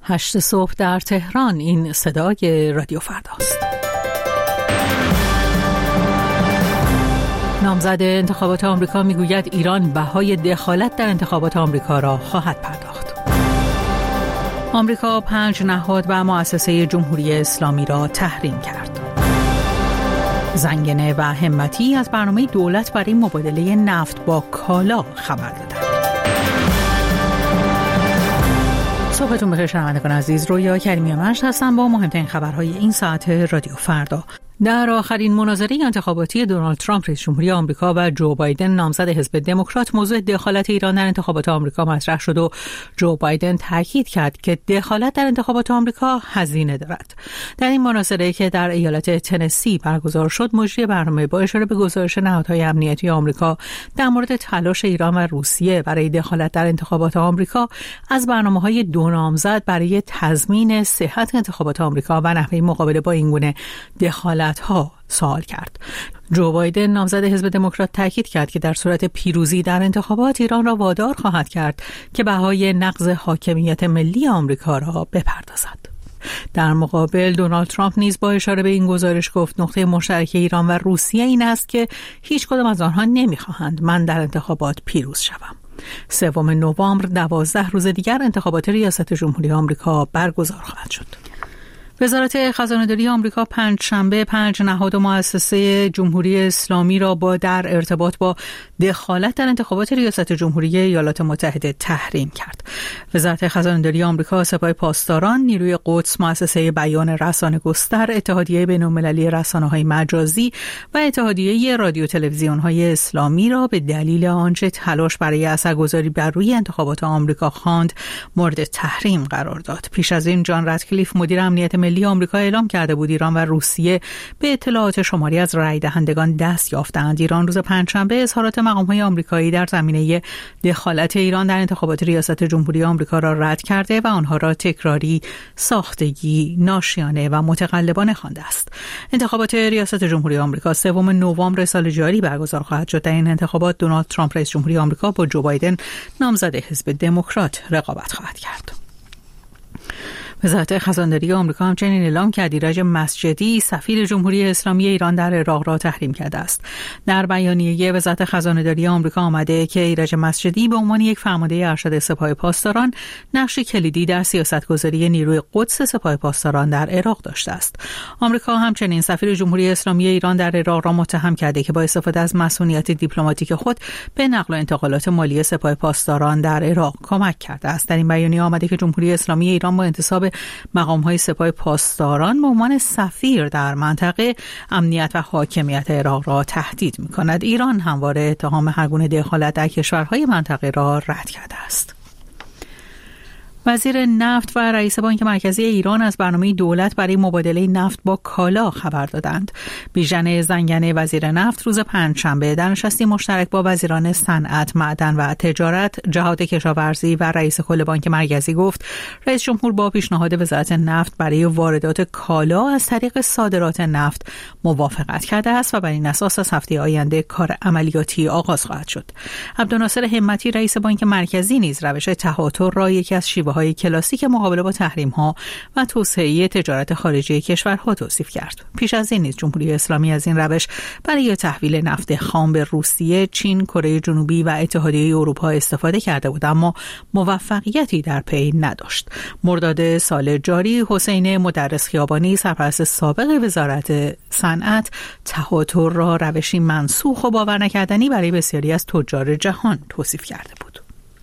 8 صبح در تهران. این صدای رادیو فرداست. نامزد انتخابات آمریکا میگوید ایران بهای دخالت در انتخابات آمریکا را خواهد پرداخت. آمریکا 5 نهاد و مؤسسه جمهوری اسلامی را تحریم کرد. زنگنه و همتی از برنامه دولت برای مبادله نفت با کالا خبر دادند. صبحتون بخیر شنوندگان عزیز، رویا کریمی مجد هستم با مهمترین خبرهای این ساعت رادیو فردا. در آخرین مناظره انتخاباتی دونالد ترامپ رئیس جمهوری آمریکا و جو بایدن نامزد حزب دموکرات موضوع دخالت ایران در انتخابات آمریکا مطرح شد و جو بایدن تاکید کرد که دخالت در انتخابات آمریکا هزینه دارد. در این مناظره که در ایالت تنسی برگزار شد، مجری برنامه با اشاره به گزارش نهادهای امنیتی آمریکا در مورد تلاش ایران و روسیه برای دخالت در انتخابات آمریکا از برنامه‌های دو نامزد برای تضمین صحت انتخابات آمریکا و نحوه مقابله با این گونه دخالت ها سوال کرد. جو بایدن نامزد حزب دموکرات تاکید کرد که در صورت پیروزی در انتخابات ایران را وادار خواهد کرد که بهای نقض حاکمیت ملی آمریکا را بپردازد. در مقابل دونالد ترامپ نیز با اشاره به این گزارش گفت نقطه مشترک ایران و روسیه این است که هیچ کدام از آنها نمی‌خواهند من در انتخابات پیروز شوم. 3 نوامبر 12 روز دیگر انتخابات ریاست جمهوری آمریکا برگزار خواهد شد. وزارت خزانه‌داری آمریکا پنجشنبه 5 نهاد و مؤسسه جمهوری اسلامی را در ارتباط با دخالت در انتخابات ریاست جمهوری ایالات متحده تحریم کرد. وزارت خزانه‌داری آمریکا، سپاه پاسداران، نیروی قدس، مؤسسه بیان رسانه‌گستر، اتحادیه بین‌المللی رسانه‌های مجازی و اتحادیه رادیو تلویزیون‌های اسلامی را به دلیل آنچه تلاش برای اثرگذاری بر روی انتخابات آمریکا خواند مورد تحریم قرار داد. پیش از این جان رتکلیف، مدیر امنیت ملی آمریکا، اعلام کرده بود ایران و روسیه به اطلاعات شماری از رای دهندگان دست یافتند. ایران روز پنجشنبه اظهارات مقام‌های آمریکایی در زمینه دخالت ایران در انتخابات ریاست جمهوری آمریکا را رد کرده و آنها را تکراری، ساختگی، ناشیانه و متقلبانه خوانده است. انتخابات ریاست جمهوری آمریکا 3 نوامبر سال جاری برگزار خواهد شد. در این انتخابات دونالد ترامپ رئیس جمهوری آمریکا با جو بایدن نامزد حزب دموکرات رقابت خواهد کرد. وزارت خزانه‌داری آمریکا همچنین اعلام کرد ایرج مسجدی، سفیر جمهوری اسلامی ایران در عراق را تحریم کرده است. در بیانیه وزارت خزانه‌داری آمریکا آمده که ایرج مسجدی به عنوان یک فرمانده ارشد سپاه پاسداران نقشی کلیدی در سیاستگذاری نیروی قدس سپاه پاسداران در عراق داشته است. آمریکا همچنین سفیر جمهوری اسلامی ایران در عراق را متهم کرده که با استفاده از مسئولیت دیپلماتیک خود به نقل و انتقالات مالی سپاه پاسداران در عراق کمک کرده است. در این بیانیه آمده که جمهوری اسلامی ایران با انتصاب مقام‌های سپاه پاسداران به عنوان سفیر در منطقه امنیت و حاکمیت عراق را تهدید می‌کند. ایران همواره اتهام هر گونه دخالت در کشورهای منطقه را رد کرده است. وزیر نفت و رئیس بانک مرکزی ایران از برنامه دولت برای مبادله نفت با کالا خبر دادند. بیژن زنگنه وزیر نفت روز پنجشنبه در نشستی مشترک با وزیران صنعت، معدن و تجارت، جهاد کشاورزی و رئیس کل بانک مرکزی گفت رئیس جمهور با پیشنهاد وزارت نفت برای واردات کالا از طریق صادرات نفت موافقت کرده است و بر این اساس از هفته آینده کار عملیاتی آغاز خواهد شد. عبدالناصر همتی رئیس بانک مرکزی نیز روش تهاتر را یکی از های کلاسیک مقابله با تحریم‌ها و توسعه تجارت خارجی کشورها توصیف کرد. پیش از این نیز جمهوری اسلامی از این روش برای تحویل نفت خام به روسیه، چین، کره جنوبی و اتحادیه اروپا استفاده کرده بود، اما موفقیتی در پی نداشت. مرداد سال جاری حسین مدرس خیابانی، سرپرست سابق وزارت صنعت، تهاتر را روشی منسوخ و باور نکردنی برای بسیاری از تجار جهان توصیف کرده بود.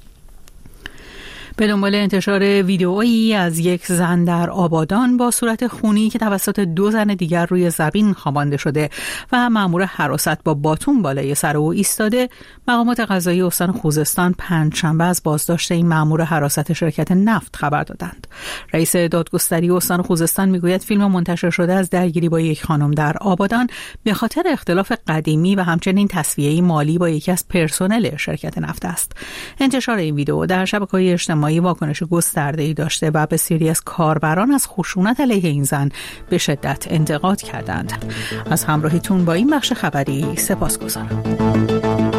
به دنبال انتشار ویدئویی از یک زن در آبادان با صورت خونی که توسط 2 زن دیگر روی زمین خوابانده شده و مأمور حراست با باتون بالای سر او ایستاده، مقامات قضایی استان خوزستان پنجشنبه از بازداشت این مأمور حراست شرکت نفت خبر دادند. رئیس دادگستری استان خوزستان میگوید فیلم منتشر شده از درگیری با یک خانم در آبادان به خاطر اختلاف قدیمی و همچنین تسویه مالی با یکی از پرسنل شرکت نفت است. انتشار این ویدئو در شبکه‌های اجتماعی واکنش گسترده‌ای داشته و بسیاری از کاربران از خشونت علیه این زن به شدت انتقاد کردند. از همراهیتون با این بخش خبری سپاسگزارم.